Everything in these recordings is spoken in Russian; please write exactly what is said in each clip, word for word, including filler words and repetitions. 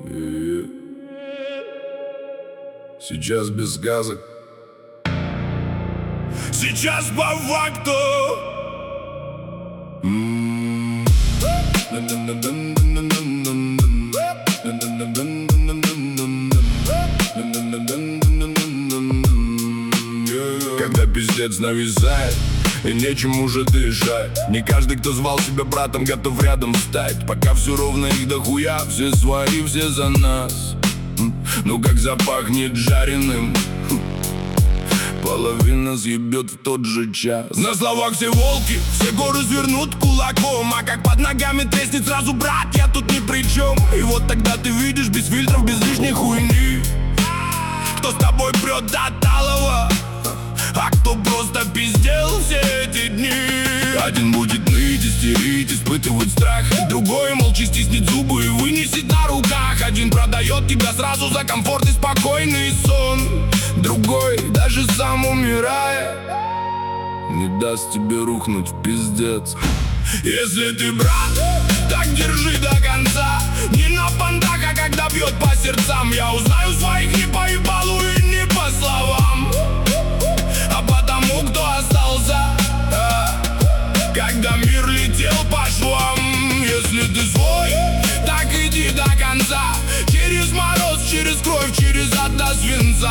Сейчас без сказок. Сейчас по факту. Когда пиздец нависает и нечем уже дышать, не каждый, кто звал себя братом, готов рядом встать. Пока все ровно, их дохуя, все свои, все за нас. Ну как запахнет жареным, половина съебет в тот же час. На словах все волки, все горы свернут кулаком, а как под ногами треснет сразу, брат, я тут ни при чем. И вот тогда ты видишь без фильтров, без лишней хуйни, кто с тобой прет до талого, а кто просто пиздел все эти дни. Один будет ныть, истерить, испытывать страх, другой молча стиснет зубы и вынесет на руках. Один продает тебя сразу за комфорт и спокойный сон, другой, даже сам умирая, не даст тебе рухнуть в пиздец. Если ты брат, так держи до конца. Не на понтах, а когда бьет по сердцам. Я узнаю своих не по ебалу и не по словам, а потому, кто остался, когда мир летел по швам. Если ты свой, так иди до конца. Через мороз, через кровь, через ад до свинца.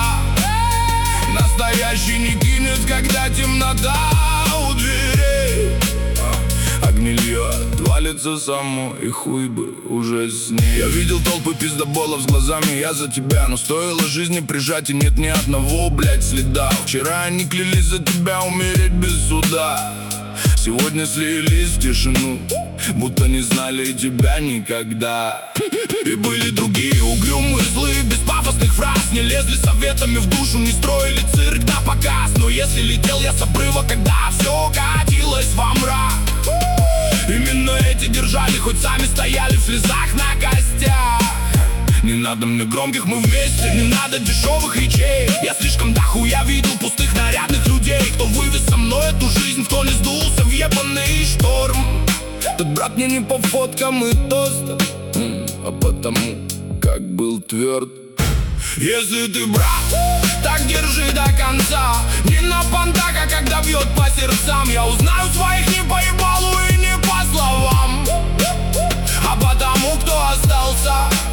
Настоящий не кинет, когда темнота у дверей, а гнилье отвалится само, и хуй бы уже с ней. Я видел толпы пиздоболов с глазами, я за тебя, но стоило жизни прижать, и нет ни одного, блять, следа. Вчера они клялись за тебя умереть без суда, сегодня слились в тишину, будто не знали тебя никогда. И были другие угрюмые, злые, без пафосных фраз, не лезли советами в душу, не строили цирк на показ. Но если летел я с обрыва, когда все катилось во мрак, именно эти держали, хоть сами стояли в слезах на костях. Не надо мне громких, мы вместе, не надо дешевых речей. Я слишком дохуя видел пустых нарядных людей, кто вывез со мной эту жизнь, кто не сдулся в ебаный шторм. Тот брат мне не по фоткам и тостам, а потому, как был тверд. Если ты брат, так держи до конца. Не на понтах, а когда бьет по сердцам. Я узнаю своих не по ебалу и не по словам, а потому, кто остался,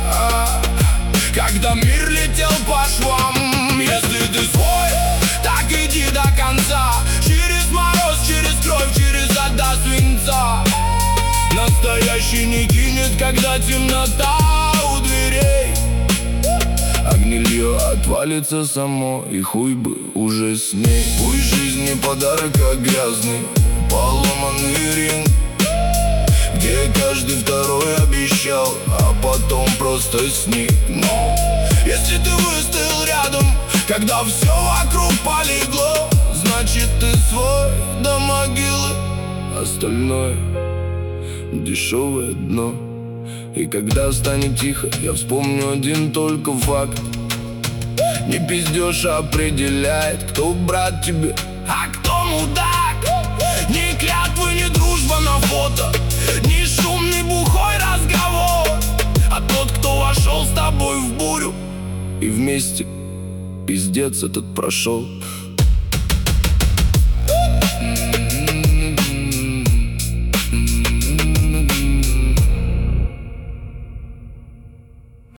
когда мир летел по швам. Если ты свой, так иди до конца. Через мороз, через кровь, через ад до свинца. Настоящий не кинет, когда темнота у дверей, а гнилье отвалится само, и хуй бы уже с ней. Пусть жизнь не подарок, а грязный поломанный ринг, где каждый второй обещал, а потом просто сник. Но если ты выстоял рядом, когда все вокруг полегло, значит ты свой до могилы, остальное дешевое дно. И когда станет тихо, я вспомню один только факт: не пиздеж определяет, кто брат тебе, а кто мудак. Ни клятвы, ни дружба на фото, ни шумный бухой разговор, а тот, кто вошел с тобой в бурю, и вместе пиздец этот прошел.